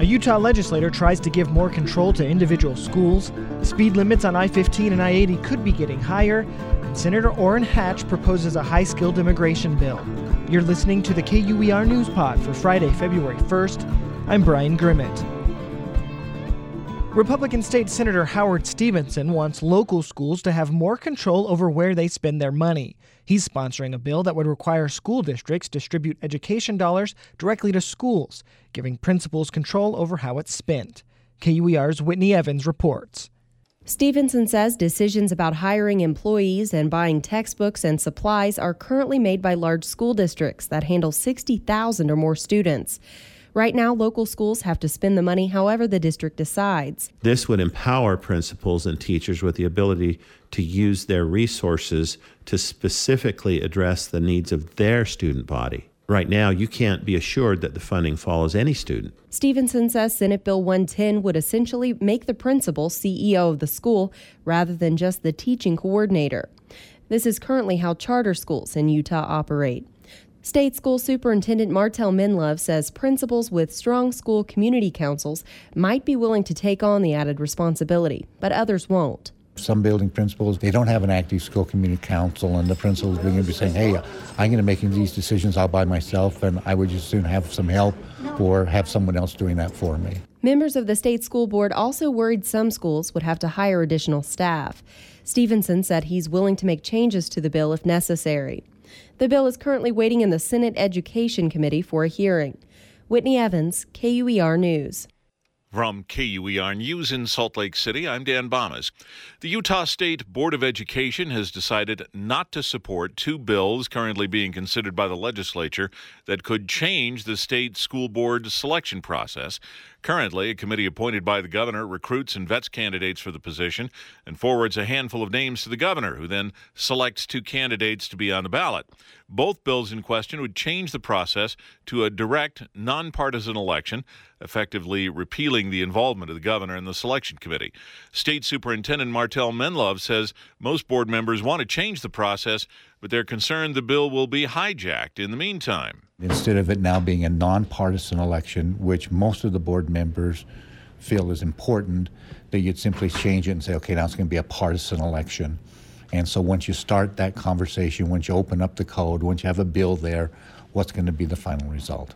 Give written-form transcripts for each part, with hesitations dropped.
A Utah legislator tries to give more control to individual schools. The speed limits on I-15 and I-80 could be getting higher. And Senator Orrin Hatch proposes a high-skilled immigration bill. You're listening to the KUER News Pod for Friday, February 1st. I'm Brian Grimmett. Republican State Senator Howard Stevenson wants local schools to have more control over where they spend their money. He's sponsoring a bill that would require school districts distribute education dollars directly to schools, giving principals control over how it's spent. KUER's Whitney Evans reports. Stevenson says decisions about hiring employees and buying textbooks and supplies are currently made by large school districts that handle 60,000 or more students. Right now, local schools have to spend the money however the district decides. This would empower principals and teachers with the ability to use their resources to specifically address the needs of their student body. Right now, you can't be assured that the funding follows any student. Stevenson says Senate Bill 110 would essentially make the principal CEO of the school rather than just the teaching coordinator. This is currently how charter schools in Utah operate. State School Superintendent Martel Menlove says principals with strong school community councils might be willing to take on the added responsibility, but others won't. Some building principals, they don't have an active school community council, and the principals are going to be saying, hey, I'm going to make these decisions all by myself, and I would just soon have some help or have someone else doing that for me. Members of the state school board also worried some schools would have to hire additional staff. Stevenson said he's willing to make changes to the bill if necessary. The bill is currently waiting in the Senate Education Committee for a hearing. Whitney Evans, KUER News. From KUER News in Salt Lake City, I'm Dan Bamas. The Utah State Board of Education has decided not to support two bills currently being considered by the legislature that could change the state school board selection process. Currently, a committee appointed by the governor recruits and vets candidates for the position and forwards a handful of names to the governor, who then selects two candidates to be on the ballot. Both bills in question would change the process to a direct, nonpartisan election, effectively repealing the involvement of the governor in the selection committee. State Superintendent Martel Menlove says most board members want to change the process, but they're concerned the bill will be hijacked in the meantime. Instead of it now being a nonpartisan election, which most of the board members feel is important, that you'd simply change it and say, okay, now it's going to be a partisan election. And so once you start that conversation, once you open up the code, once you have a bill there, what's going to be the final result?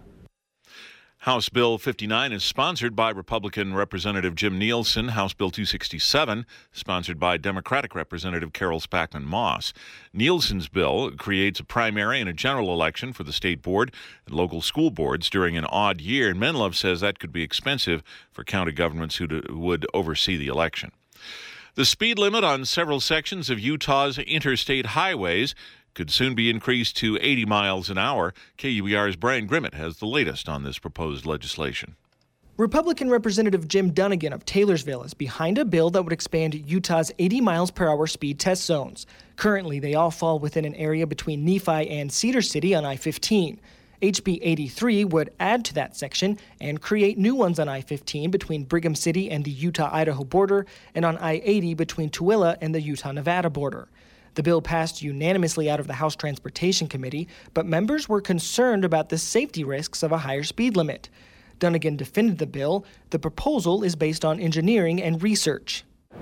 House Bill 59 is sponsored by Republican Representative Jim Nielsen. House Bill 267, sponsored by Democratic Representative Carol Spackman Moss. Nielsen's bill creates a primary and a general election for the state board and local school boards during an odd year, and Menlove says that could be expensive for county governments who would oversee the election. The speed limit on several sections of Utah's interstate highways could soon be increased to 80 miles an hour. KUER's Brian Grimmett has the latest on this proposed legislation. Republican Representative Jim Dunnigan of Taylorsville is behind a bill that would expand Utah's 80 miles per hour speed test zones. Currently, they all fall within an area between Nephi and Cedar City on I-15. HB 83 would add to that section and create new ones on I-15 between Brigham City and the Utah-Idaho border and on I-80 between Tooele and the Utah-Nevada border. The bill passed unanimously out of the House Transportation Committee, but members were concerned about the safety risks of a higher speed limit. Dunnigan defended the bill. The proposal is based on engineering and research.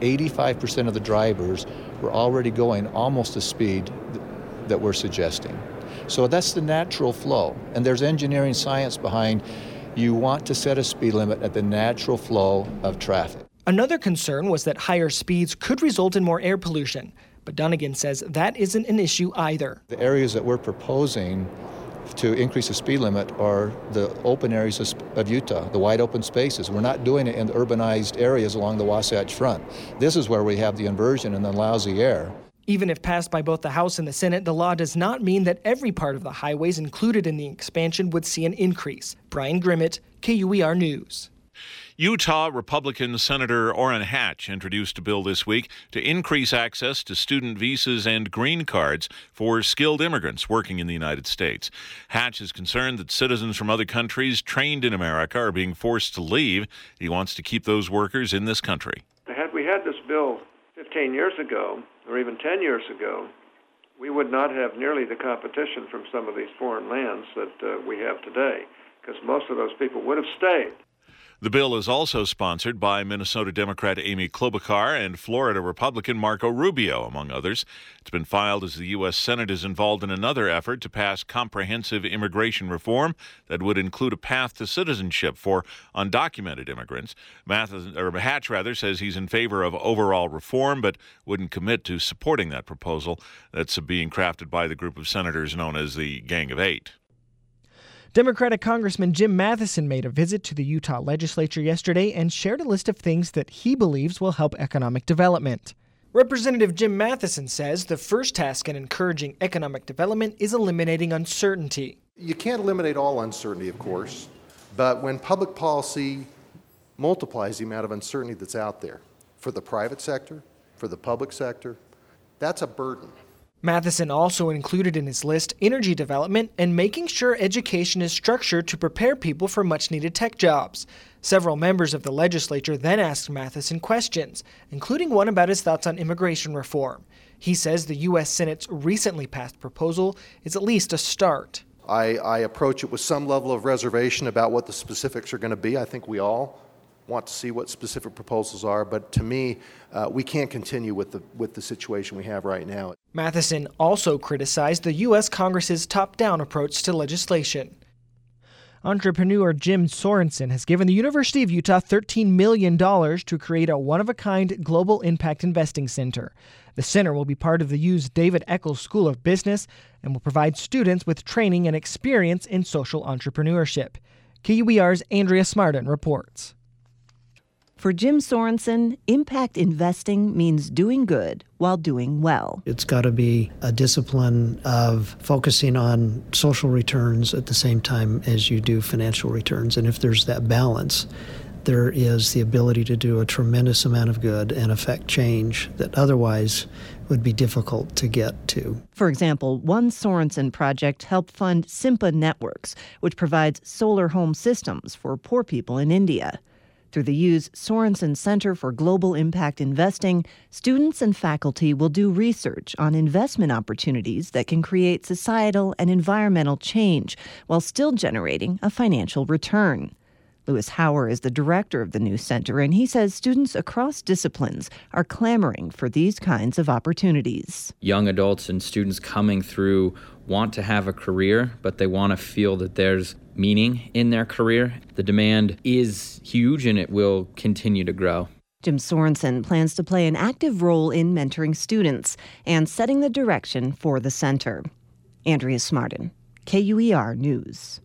85% of the drivers were already going almost the speed that we're suggesting. So that's the natural flow. And there's engineering science behind you want to set a speed limit at the natural flow of traffic. Another concern was that higher speeds could result in more air pollution. But Dunnigan says that isn't an issue either. The areas that we're proposing to increase the speed limit are the open areas of Utah, the wide open spaces. We're not doing it in the urbanized areas along the Wasatch Front. This is where we have the inversion and the lousy air. Even if passed by both the House and the Senate, the law does not mean that every part of the highways included in the expansion would see an increase. Brian Grimmett, KUER News. Utah Republican Senator Orrin Hatch introduced a bill this week to increase access to student visas and green cards for skilled immigrants working in the United States. Hatch is concerned that citizens from other countries trained in America are being forced to leave. He wants to keep those workers in this country. Had we had this bill 15 years ago, or even 10 years ago, we would not have nearly the competition from some of these foreign lands that we have today, because most of those people would have stayed. The bill is also sponsored by Minnesota Democrat Amy Klobuchar and Florida Republican Marco Rubio, among others. It's been filed as the U.S. Senate is involved in another effort to pass comprehensive immigration reform that would include a path to citizenship for undocumented immigrants. Hatch says he's in favor of overall reform, but wouldn't commit to supporting that proposal that's being crafted by the group of senators known as the Gang of Eight. Democratic Congressman Jim Matheson made a visit to the Utah legislature yesterday and shared a list of things that he believes will help economic development. Representative Jim Matheson says the first task in encouraging economic development is eliminating uncertainty. You can't eliminate all uncertainty, of course, but when public policy multiplies the amount of uncertainty that's out there for the private sector, for the public sector, that's a burden. Matheson also included in his list energy development and making sure education is structured to prepare people for much-needed tech jobs. Several members of the legislature then asked Matheson questions, including one about his thoughts on immigration reform. He says the U.S. Senate's recently passed proposal is at least a start. I approach it with some level of reservation about what the specifics are going to be. I think we all want to see what specific proposals are, but to me, we can't continue with the situation we have right now. Matheson also criticized the U.S. Congress's top-down approach to legislation. Entrepreneur Jim Sorensen has given the University of Utah $13 million to create a one-of-a-kind global impact investing center. The center will be part of the U's David Eccles School of Business and will provide students with training and experience in social entrepreneurship. KUER's Andrea Smartin reports. For Jim Sorensen, impact investing means doing good while doing well. It's got to be a discipline of focusing on social returns at the same time as you do financial returns. And if there's that balance, there is the ability to do a tremendous amount of good and affect change that otherwise would be difficult to get to. For example, one Sorensen project helped fund Simpa Networks, which provides solar home systems for poor people in India. Through the U's Sorensen Center for Global Impact Investing, students and faculty will do research on investment opportunities that can create societal and environmental change while still generating a financial return. Louis Hauer is the director of the new center, and he says students across disciplines are clamoring for these kinds of opportunities. Young adults and students coming through want to have a career, but they want to feel that there's meaning in their career. The demand is huge, and it will continue to grow. Jim Sorensen plans to play an active role in mentoring students and setting the direction for the center. Andrea Smartin, KUER News.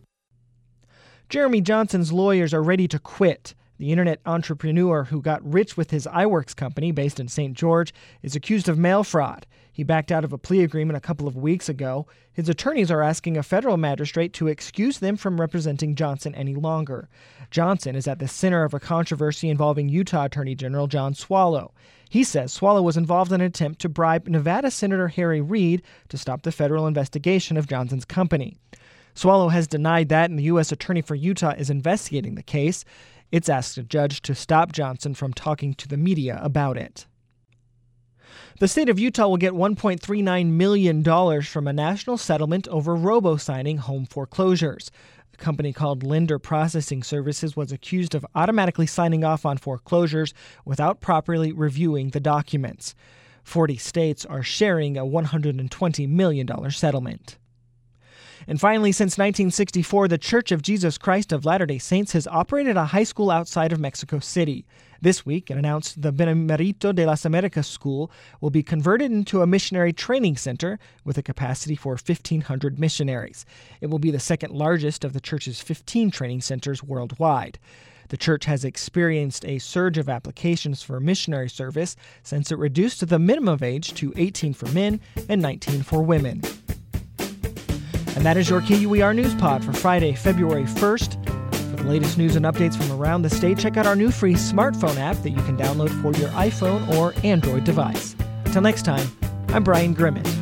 Jeremy Johnson's lawyers are ready to quit. The internet entrepreneur who got rich with his iWorks company based in St. George is accused of mail fraud. He backed out of a plea agreement a couple of weeks ago. His attorneys are asking a federal magistrate to excuse them from representing Johnson any longer. Johnson is at the center of a controversy involving Utah Attorney General John Swallow. He says Swallow was involved in an attempt to bribe Nevada Senator Harry Reid to stop the federal investigation of Johnson's company. Swallow has denied that, and the U.S. Attorney for Utah is investigating the case. It's asked a judge to stop Johnson from talking to the media about it. The state of Utah will get $1.39 million from a national settlement over robo-signing home foreclosures. A company called Lender Processing Services was accused of automatically signing off on foreclosures without properly reviewing the documents. 40 states are sharing a $120 million settlement. And finally, since 1964, the Church of Jesus Christ of Latter-day Saints has operated a high school outside of Mexico City. This week, it announced the Benemerito de las Americas School will be converted into a missionary training center with a capacity for 1,500 missionaries. It will be the second largest of the church's 15 training centers worldwide. The church has experienced a surge of applications for missionary service since it reduced the minimum age to 18 for men and 19 for women. And that is your KUER News Pod for Friday, February 1st. For the latest news and updates from around the state, check out our new free smartphone app that you can download for your iPhone or Android device. Until next time, I'm Brian Grimmett.